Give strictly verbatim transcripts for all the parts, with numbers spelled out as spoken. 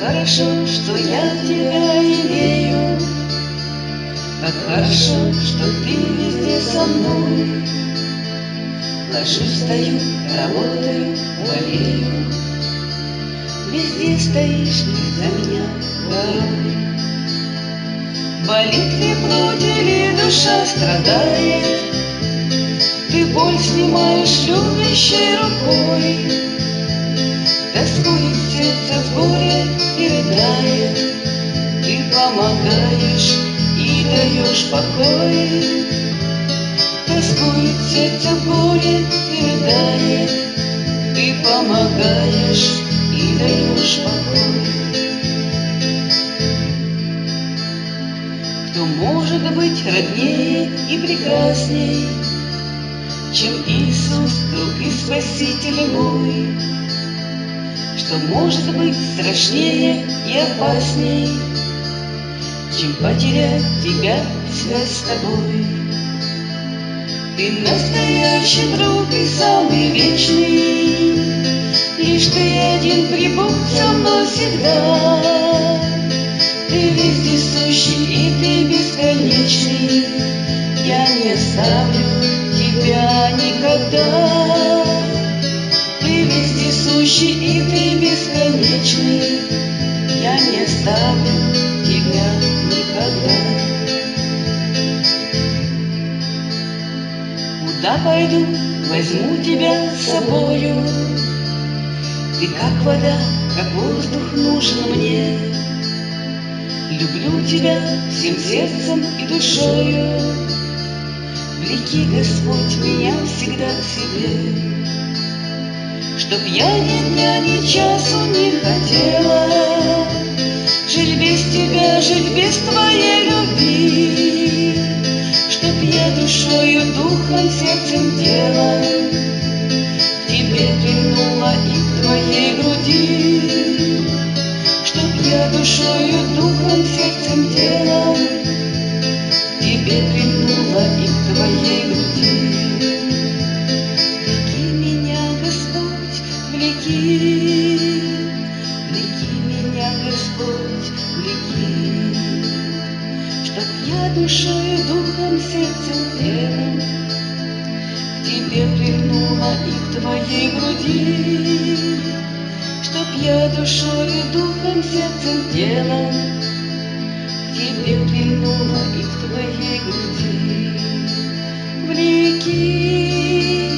хорошо, что я тебя имею, как хорошо, что ты везде со мной. Ложусь, встаю, работаю, болею, везде стоишь ты за меня порой. Болит ли плоть или душа страдает, ты боль снимаешь любящей рукой. Тоскует сердце в горе и рыдает, ты помогаешь и даешь покой. Тоскует сердце в горе и рыдает, ты помогаешь и даешь покой. Кто может быть роднее и прекрасней, чем Иисус, друг и Спаситель мой? Что может быть страшнее и опасней, чем потерять тебя, связь с тобой? Ты настоящий друг и самый вечный, лишь ты один прибудь со мной всегда. Ты вездесущий и ты бесконечный, я не оставлю тебя никогда. Ты вездесущий и ты бесконечный, я не оставлю тебя никогда. Куда пойду, возьму тебя с собою. Ты как вода, как воздух нужен мне. Люблю тебя всем сердцем и душою. Влеки, Господь, меня всегда к себе. Чтоб я ни дня, ни часу не хотела жить без тебя, жить без твоей любви. Чтоб я душою, духом, сердцем, телом к тебе прильнула и к твоей груди. Чтоб я душою, духом, сердцем, телом к тебе прильнула и к твоей груди. Влеки меня, Господь, влеки, влеки меня, Господь, влеки. Чтоб я душою, духом, сердцем, телом к тебе прильнула и к твоей груди. Чтоб я душою, духом, сердцем, телом к тебе прильнула и к твоей груди. Влеки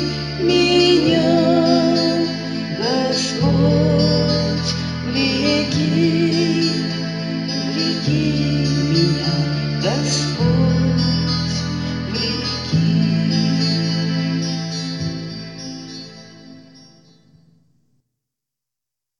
меня, Господь, влеки, влеки меня, Господь.